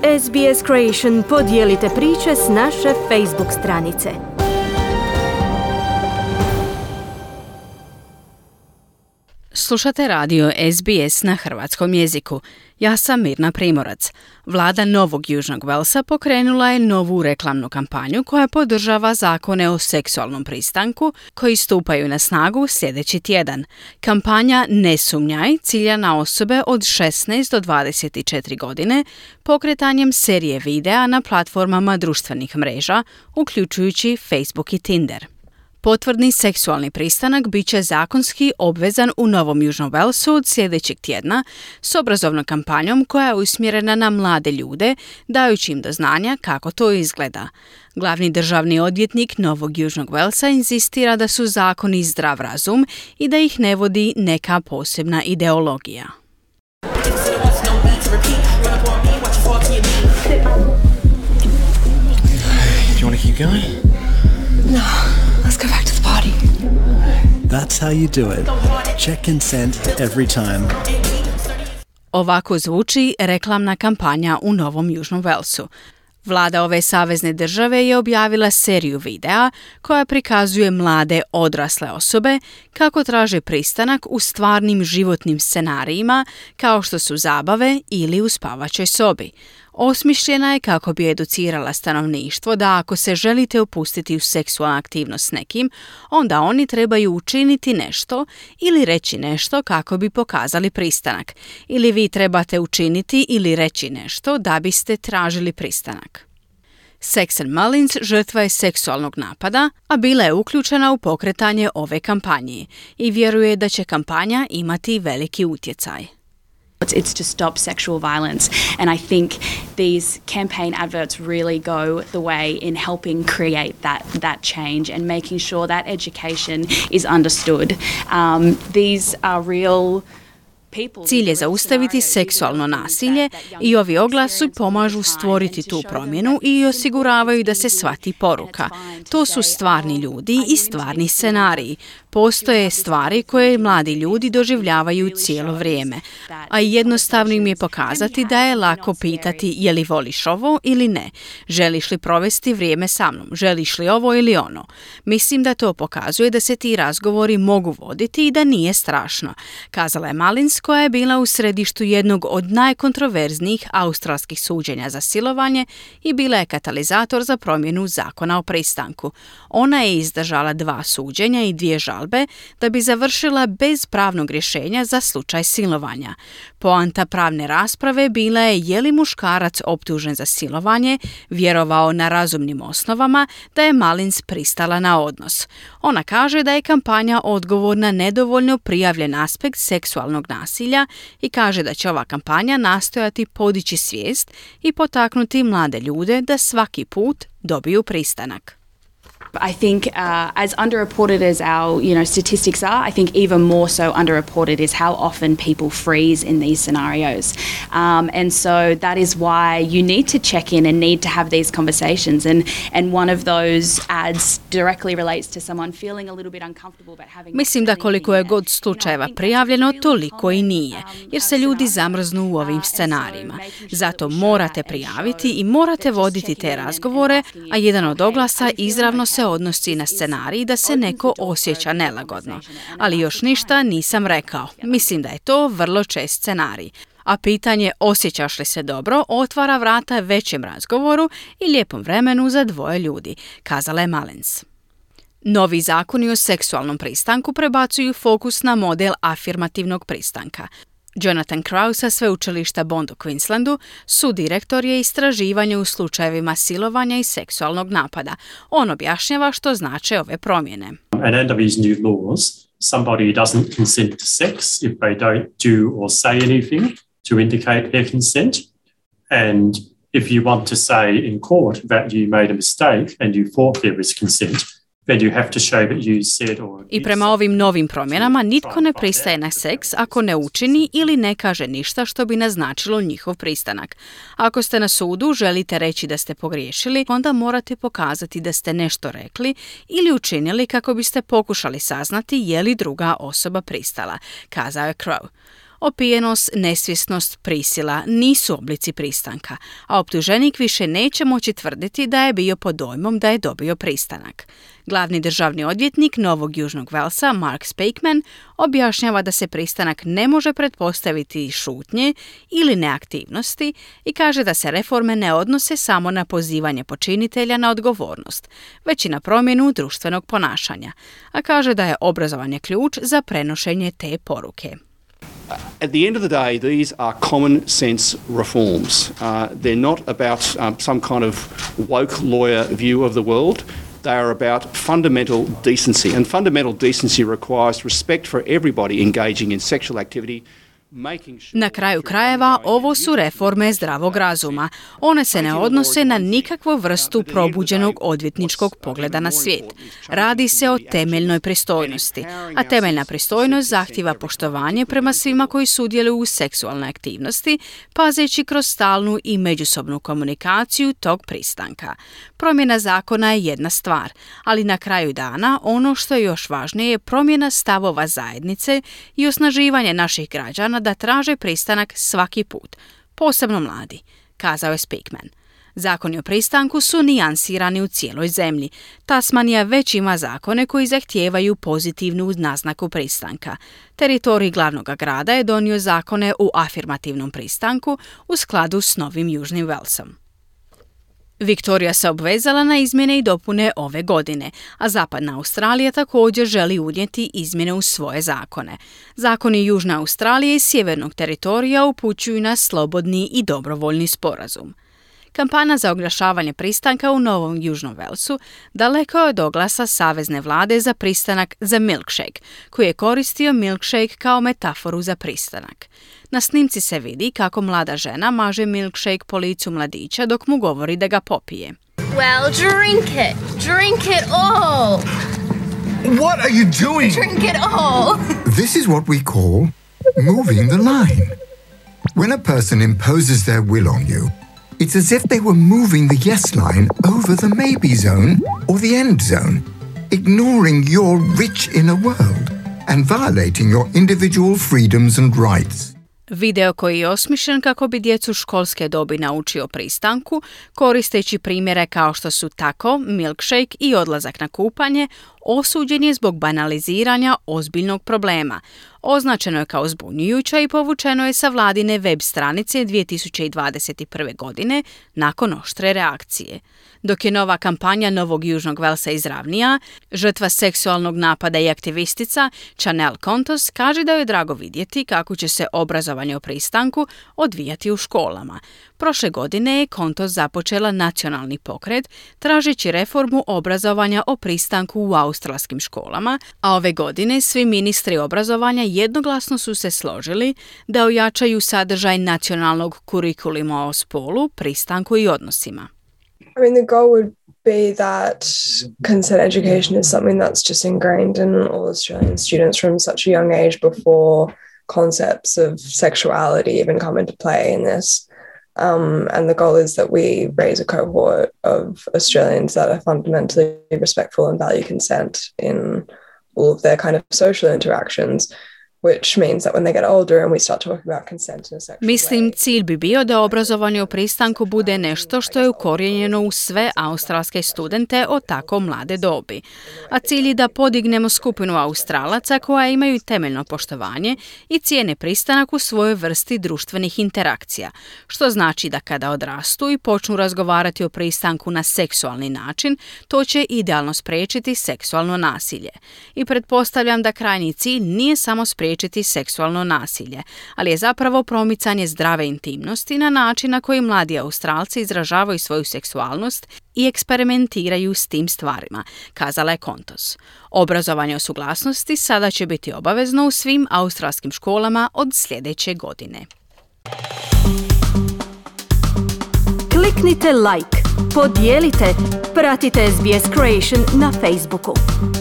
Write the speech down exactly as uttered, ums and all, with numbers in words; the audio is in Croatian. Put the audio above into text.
S B S Creation podijelite priče s naše Facebook stranice. Slušate radio S B S na hrvatskom jeziku. Ja sam Mirna Primorac. Vlada Novog Južnog Walesa pokrenula je novu reklamnu kampanju koja podržava zakone o seksualnom pristanku koji stupaju na snagu sljedeći tjedan. Kampanja Ne sumnjaj cilja na osobe od šesnaest do dvadeset četiri godine pokretanjem serije videa na platformama društvenih mreža, uključujući Facebook i Tinder. Potvrdni seksualni pristanak bit će zakonski obvezan u Novom Južnom Walesu od sljedećeg tjedna s obrazovnom kampanjom koja je usmjerena na mlade ljude, dajući im do znanja kako to izgleda. Glavni državni odvjetnik Novog Južnog Walesa inzistira da su zakoni zdrav razum i da ih ne vodi neka posebna ideologija. Do you want to keep going? No, let's go back to the party. That's how you do it. Check consent every time. Ovako zvuči reklamna kampanja u Novom Južnom Walesu. Vlada ove savezne države je objavila seriju videa koja prikazuje mlade odrasle osobe kako traže pristanak u stvarnim životnim scenarijima kao što su zabave ili u spavaćoj sobi. Osmišljena je kako bi educirala stanovništvo da ako se želite upustiti u seksualnu aktivnost s nekim, onda oni trebaju učiniti nešto ili reći nešto kako bi pokazali pristanak. Ili vi trebate učiniti ili reći nešto da biste tražili pristanak. Sexton Mullins žrtva je seksualnog napada, a bila je uključena u pokretanje ove kampanje i vjeruje da će kampanja imati veliki utjecaj. It's to stop sexual violence, and I think these campaign adverts really go the way in helping create that that change and making sure that education is understood. Um, these are real. Cilj je zaustaviti seksualno nasilje i ovi oglasi pomažu stvoriti tu promjenu i osiguravaju da se shvati poruka. To su stvarni ljudi i stvarni scenariji. Postoje stvari koje mladi ljudi doživljavaju cijelo vrijeme, a jednostavno im je pokazati da je lako pitati je li voliš ovo ili ne, želiš li provesti vrijeme sa mnom, želiš li ovo ili ono. Mislim da to pokazuje da se ti razgovori mogu voditi i da nije strašno, kazala je Mullins, koja je bila u središtu jednog od najkontroverznijih australskih suđenja za silovanje i bila je katalizator za promjenu zakona o pristanku. Ona je izdržala dva suđenja i dvije žalbe da bi završila bez pravnog rješenja za slučaj silovanja. Poanta pravne rasprave bila je je li muškarac optužen za silovanje vjerovao na razumnim osnovama da je Mullins pristala na odnos. Ona kaže da je kampanja odgovor na nedovoljno prijavljen aspekt seksualnog nasilja i kaže da će ova kampanja nastojati podići svijest i potaknuti mlade ljude da svaki put dobiju pristanak. I think uh, as underreported as our, you know, statistics are, I think even more so underreported is how often people freeze in these scenarios. Um, and so that is why you need to check in and need to have these conversations. And, and one of those ads directly relates to someone feeling a little bit uncomfortable about having... Mislim da koliko je god slučajeva prijavljeno, toliko i nije, jer se ljudi zamrznu u ovim scenarijima. Zato morate prijaviti i morate voditi te razgovore, a jedan od oglasa izravno se odnosi na scenarij da se neko osjeća nelagodno. Ali još ništa nisam rekao. Mislim da je to vrlo čest scenarij. A pitanje osjećaš li se dobro otvara vrata većem razgovoru i lijepom vremenu za dvoje ljudi, kazala je Mullins. Novi zakoni o seksualnom pristanku prebacuju fokus na model afirmativnog pristanka. Jonathan Crow sa sveučilišta Bond u Queenslandu, sudirektor je istraživanja u slučajevima silovanja i seksualnog napada. On objašnjava što znače ove promjene. And under these new laws, somebody doesn't consent to sex if they don't do or say anything to indicate their consent. And if you want to say in court that you made a mistake and you thought there was consent, then you have to show that you said or... I prema ovim novim promjenama nitko ne pristaje na seks ako ne učini ili ne kaže ništa što bi naznačilo njihov pristanak. Ako ste na sudu, želite reći da ste pogriješili, onda morate pokazati da ste nešto rekli ili učinili kako biste pokušali saznati je li druga osoba pristala, kazao je Crow. Opijenost, nesvjesnost, prisila nisu oblici pristanka, a optuženik više neće moći tvrditi da je bio pod dojmom da je dobio pristanak. Glavni državni odvjetnik Novog Južnog Velsa, Mark Speakman, objašnjava da se pristanak ne može pretpostaviti iz šutnje ili neaktivnosti i kaže da se reforme ne odnose samo na pozivanje počinitelja na odgovornost, već i na promjenu društvenog ponašanja, a kaže da je obrazovanje ključ za prenošenje te poruke. At the end of the day, these are common sense reforms. Uh, they're not about um, some kind of woke lawyer view of the world. They are about fundamental decency. And fundamental decency requires respect for everybody engaging in sexual activity. Na kraju krajeva, ovo su reforme zdravog razuma. One se ne odnose na nikakvu vrstu probuđenog odvjetničkog pogleda na svijet. Radi se o temeljnoj pristojnosti, a temeljna pristojnost zahtijeva poštovanje prema svima koji sudjeluju u seksualnoj aktivnosti, pazeći kroz stalnu i međusobnu komunikaciju tog pristanka. Promjena zakona je jedna stvar, ali na kraju dana ono što je još važnije je promjena stavova zajednice i osnaživanje naših građana da traže pristanak svaki put, posebno mladi, kazao je Speakman. Zakoni o pristanku su nijansirani u cijeloj zemlji. Tasmanija već ima zakone koji zahtijevaju pozitivnu naznaku pristanka. Teritorij glavnog grada je donio zakone u afirmativnom pristanku u skladu s Novim Južnim Velsom. Viktorija se obvezala na izmjene i dopune ove godine, a Zapadna Australija također želi unijeti izmjene u svoje zakone. Zakoni Južne Australije i Sjevernog teritorija upućuju na slobodni i dobrovoljni sporazum. Kampanja za oglašavanje pristanka u Novom Južnom Velsu daleko je od oglasa savezne vlade za pristanak za milkshake, koji je koristio milkshake kao metaforu za pristanak. Na snimci se vidi kako mlada žena maže milkshake po licu mladića dok mu govori da ga popije. Well, drink it. Drink it all. What are you doing? Drink it all. This is what we call moving the line. When a person imposes their will on you, it's as if they were moving the yes line over the maybe zone or the end zone, ignoring your rich inner world and violating your individual freedoms and rights. Video koji je osmišljen kako bi djecu školske dobi naučio pristanku, koristeći primjere kao što su tako, milkshake i odlazak na kupanje, osuđen je zbog banaliziranja ozbiljnog problema. Označeno je kao zbunjujuće i povučeno je sa vladine web stranice dvije tisuće dvadeset prve. godine nakon oštre reakcije. Dok je nova kampanja Novog Južnog Velsa izravnija, žrtva seksualnog napada i aktivistica Chanel Contos kaže da joj je drago vidjeti kako će se obrazovanje o pristanku odvijati u školama. Prošle godine je Contos započela nacionalni pokret tražeći reformu obrazovanja o pristanku u australskim školama, a ove godine svi ministri obrazovanja jednoglasno su se složili da ojačaju sadržaj nacionalnog kurikuluma o spolu, pristanku i odnosima. I mean, the goal would be that consent education is something that's just ingrained in all Australian students from such a young age before concepts of sexuality even come into play in this. Um, and the goal is that we raise a cohort of Australians that are fundamentally respectful and value consent in all of their kind of social interactions. Which means that when they get older and we start talking about consent in a sexual Mislim, way. cilj bi bio da obrazovanje o pristanku bude nešto što je ukorijenjeno u sve australske studente od tako mlade dobi. A cilj je da podignemo skupinu Australaca koja imaju temeljno poštovanje i cijene pristanak u svojoj vrsti društvenih interakcija, što znači da kada odrastu i počnu razgovarati o pristanku na seksualni način, to će idealno spriječiti seksualno nasilje. I pretpostavljam da krajnji cilj nije samo spriječiti seksualno nasilje, ali je zapravo promicanje zdrave intimnosti na način na koji mladi Australci izražavaju svoju seksualnost i eksperimentiraju s tim stvarima, kazala je Contos. Obrazovanje o suglasnosti sada će biti obavezno u svim australskim školama od sljedeće godine. Kliknite like, podijelite, pratite S B S Creation na Facebooku.